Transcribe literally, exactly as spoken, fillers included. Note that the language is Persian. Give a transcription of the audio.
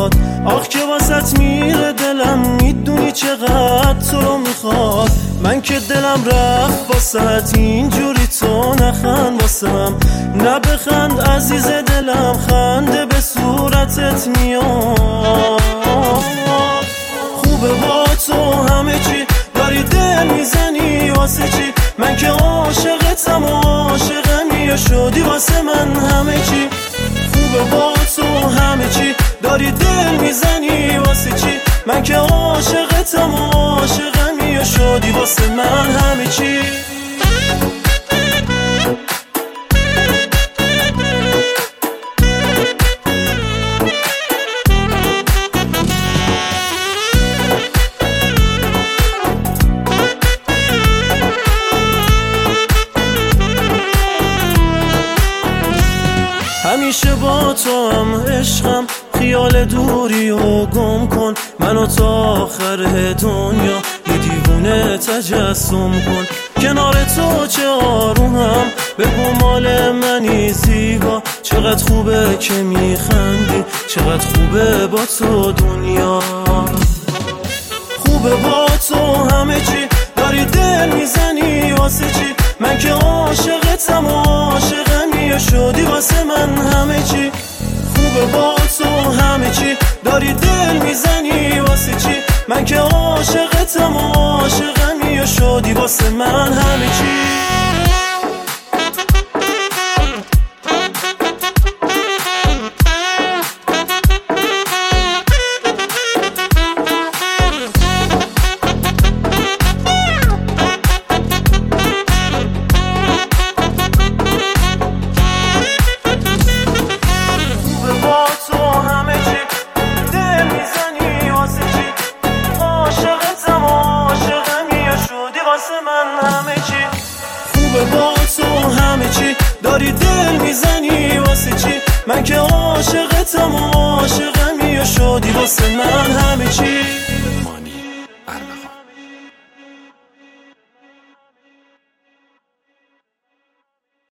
میاد. آخ که واسط میره دلم، میدونی چقدر تو رو میخواد. من که دلم رفت واسط، اینجوری تو نخند واسم. نه بخند عزیز دلم، خنده به صورتت میاد. خوبه با تو همه چی، داری دل میزنی واسه چی؟ من که عاشقتم و عاشقمی شدی واسه من همه چی. خوبه با تو همه چی، داری دل میزنی واسه چی؟ من که عاشقتم و عاشقمی شدی واسه من همه چی. همیشه با تو هم عشقم، خیال دوری و گم کن. منو تا آخر دنیا یه دیوونه تجسم کن. کنار تو چه آرومم، بگو مال منی زیبا. چقدر خوبه که میخندی، چقدر خوبه با تو دنیا. خوبه با تو همه چی، داری دل میزنی واسه چی؟ من که عاشقتم و عاشقمی شدی واسه من همه چی. خوبه با تو همه چی، داری دل میزنی واسه چی؟ من که عاشقتم و عاشقمی شدی واسه من همه چی. خوبه با تو همه چی، داری دل میزنی واسه چی؟ من که عاشقتم و عاشقمی شدی واسه من.